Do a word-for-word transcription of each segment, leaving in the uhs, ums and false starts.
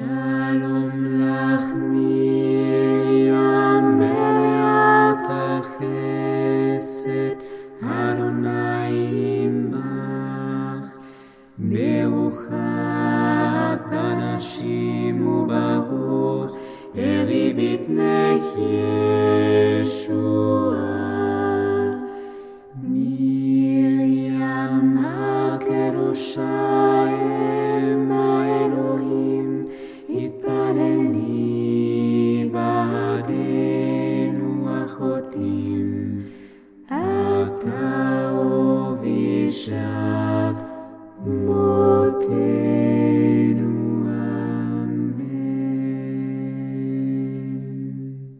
Shalom lach Miriam meleat hachesed Adonai imach Beruchat banashim ubaruch Eri bitnech Yeshua Miriam hakedosha Elma Elohim Itpaleli ba'adenu achotim Ata uvishat motenu Amen.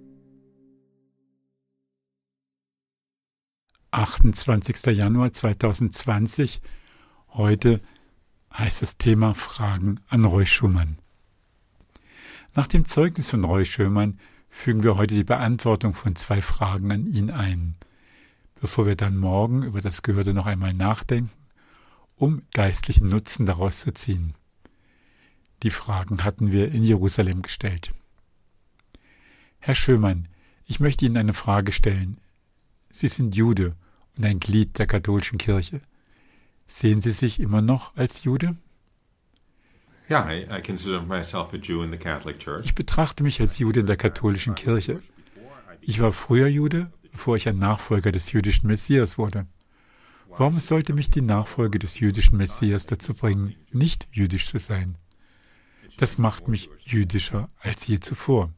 achtundzwanzigster Januar zweitausendzwanzig. Heute heißt das Thema Fragen an Roy Schumann. Nach dem Zeugnis von Roy Schumann fügen wir heute die Beantwortung von zwei Fragen an ihn ein, bevor wir dann morgen über das Gehörte noch einmal nachdenken, um geistlichen Nutzen daraus zu ziehen. Die Fragen hatten wir in Jerusalem gestellt. Herr Schumann, ich möchte Ihnen eine Frage stellen. Sie sind Jude und ein Glied der katholischen Kirche. Sehen Sie sich immer noch als Jude? Yeah, I, I consider myself a Jew in the Catholic Church. Ich betrachte mich als Jude in der katholischen Kirche. Ich war früher Jude, bevor ich ein Nachfolger des jüdischen Messias wurde. Warum sollte mich die Nachfolge des jüdischen Messias dazu bringen, nicht jüdisch zu sein? Das macht mich jüdischer als je zuvor.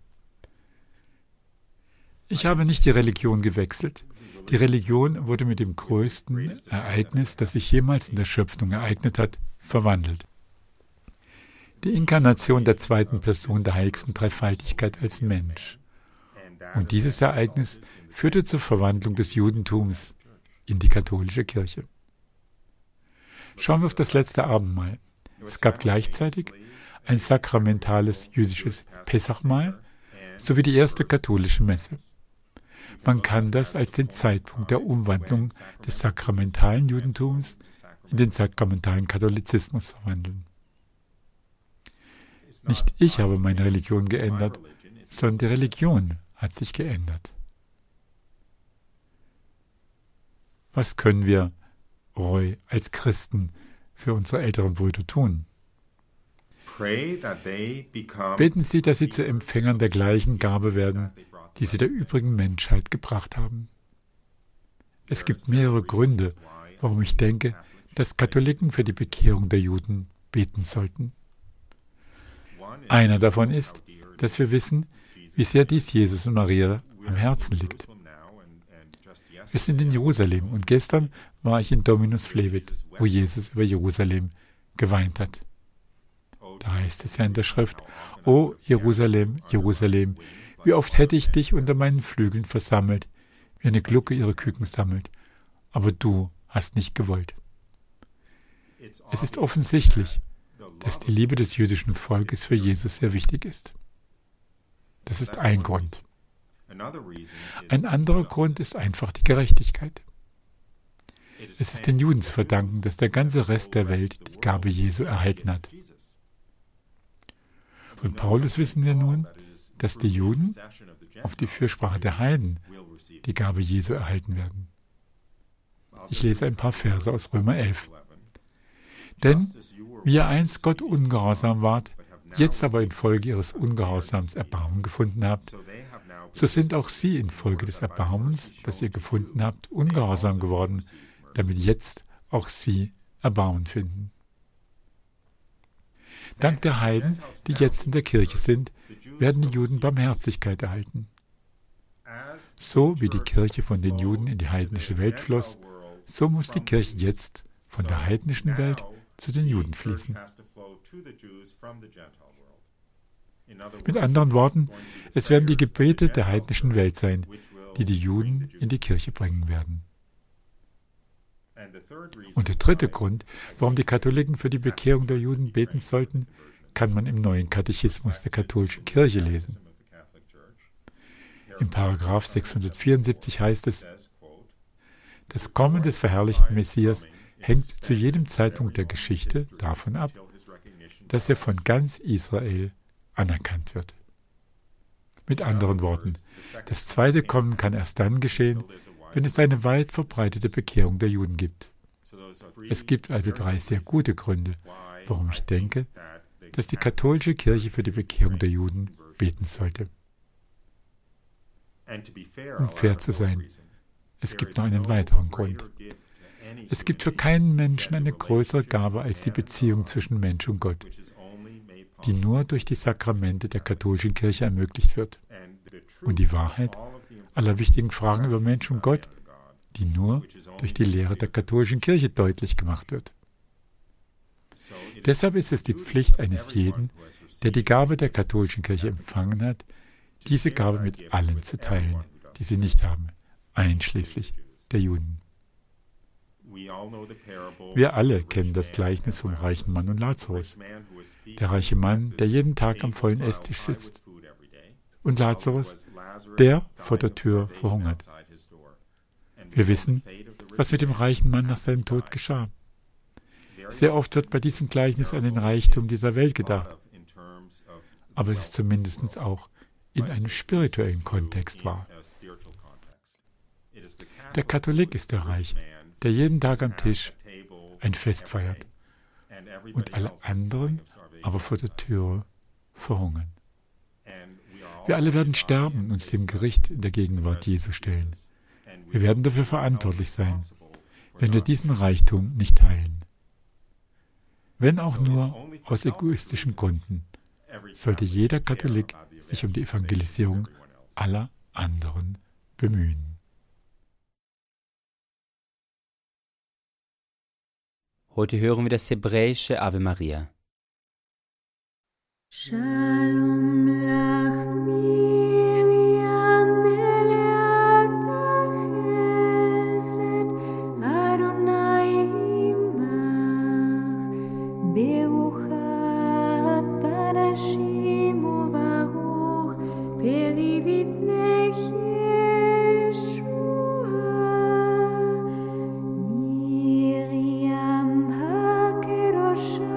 Ich habe nicht die Religion gewechselt. Die Religion wurde mit dem größten Ereignis, das sich jemals in der Schöpfung ereignet hat, verwandelt. Die Inkarnation der zweiten Person der heiligsten Dreifaltigkeit als Mensch. Und dieses Ereignis führte zur Verwandlung des Judentums in die katholische Kirche. Schauen wir auf das letzte Abendmahl. Es gab gleichzeitig ein sakramentales jüdisches Pessachmahl sowie die erste katholische Messe. Man kann das als den Zeitpunkt der Umwandlung des sakramentalen Judentums in den sakramentalen Katholizismus verwandeln. Nicht ich habe meine Religion geändert, sondern die Religion hat sich geändert. Was können wir, Roy, als Christen für unsere älteren Brüder tun? Beten Sie, dass sie zu Empfängern der gleichen Gabe werden, die sie der übrigen Menschheit gebracht haben. Es gibt mehrere Gründe, warum ich denke, dass Katholiken für die Bekehrung der Juden beten sollten. Einer davon ist, dass wir wissen, wie sehr dies Jesus und Maria am Herzen liegt. Wir sind in Jerusalem und gestern war ich in Dominus Flevit, wo Jesus über Jerusalem geweint hat. Da heißt es ja in der Schrift, O Jerusalem, Jerusalem, wie oft hätte ich dich unter meinen Flügeln versammelt, wie eine Glucke ihre Küken sammelt, aber du hast nicht gewollt. Es ist offensichtlich, dass die Liebe des jüdischen Volkes für Jesus sehr wichtig ist. Das ist ein Grund. Ein anderer Grund ist einfach die Gerechtigkeit. Es ist den Juden zu verdanken, dass der ganze Rest der Welt die Gabe Jesu erhalten hat. Von Paulus wissen wir nun, dass die Juden auf die Fürsprache der Heiden die Gabe Jesu erhalten werden. Ich lese ein paar Verse aus Römer elf. Denn wie ihr einst Gott ungehorsam wart, jetzt aber infolge ihres Ungehorsams Erbarmen gefunden habt, so sind auch sie infolge des Erbarmens, das ihr gefunden habt, ungehorsam geworden, damit jetzt auch sie Erbarmen finden. Dank der Heiden, die jetzt in der Kirche sind, werden die Juden Barmherzigkeit erhalten. So wie die Kirche von den Juden in die heidnische Welt floss, so muss die Kirche jetzt von der heidnischen Welt zu den Juden fließen. Mit anderen Worten, es werden die Gebete der heidnischen Welt sein, die die Juden in die Kirche bringen werden. Und der dritte Grund, warum die Katholiken für die Bekehrung der Juden beten sollten, kann man im neuen Katechismus der katholischen Kirche lesen. Im Paragraph sechshundertvierundsiebzig heißt es, das Kommen des verherrlichten Messias hängt zu jedem Zeitpunkt der Geschichte davon ab, dass er von ganz Israel anerkannt wird. Mit anderen Worten, das zweite Kommen kann erst dann geschehen, wenn es eine weit verbreitete Bekehrung der Juden gibt. Es gibt also drei sehr gute Gründe, warum ich denke, dass die katholische Kirche für die Bekehrung der Juden beten sollte. Um fair zu sein, es gibt noch einen weiteren Grund. Es gibt für keinen Menschen eine größere Gabe als die Beziehung zwischen Mensch und Gott, die nur durch die Sakramente der katholischen Kirche ermöglicht wird. Und die Wahrheit aller wichtigen Fragen über Mensch und Gott, die nur durch die Lehre der katholischen Kirche deutlich gemacht wird. Deshalb ist es die Pflicht eines jeden, der die Gabe der katholischen Kirche empfangen hat, diese Gabe mit allen zu teilen, die sie nicht haben, einschließlich der Juden. Wir alle kennen das Gleichnis vom reichen Mann und Lazarus. Der reiche Mann, der jeden Tag am vollen Esstisch sitzt. Und Lazarus, der vor der Tür verhungert. Wir wissen, was mit dem reichen Mann nach seinem Tod geschah. Sehr oft wird bei diesem Gleichnis an den Reichtum dieser Welt gedacht. Aber es ist zumindest auch in einem spirituellen Kontext wahr. Der Katholik ist der Reich, der jeden Tag am Tisch ein Fest feiert und alle anderen aber vor der Tür verhungern. Wir alle werden sterben und uns dem Gericht in der Gegenwart Jesu stellen. Wir werden dafür verantwortlich sein, wenn wir diesen Reichtum nicht teilen. Wenn auch nur aus egoistischen Gründen, sollte jeder Katholik sich um die Evangelisierung aller anderen bemühen. Heute hören wir das hebräische Ave Maria. Shalom lach Miriam meleat chesed Adonai imach beruchat banashim uvaruch perivitnech Yeshua Miriam hakedosha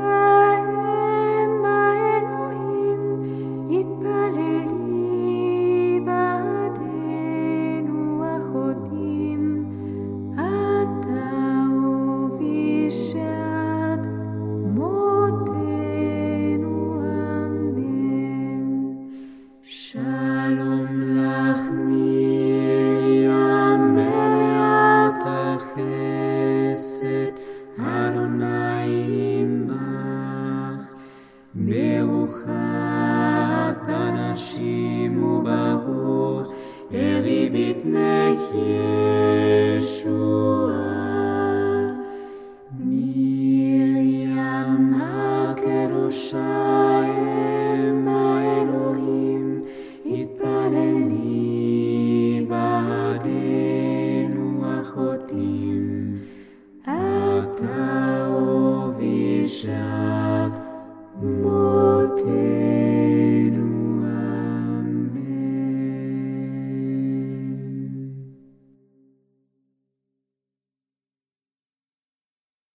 Yeshua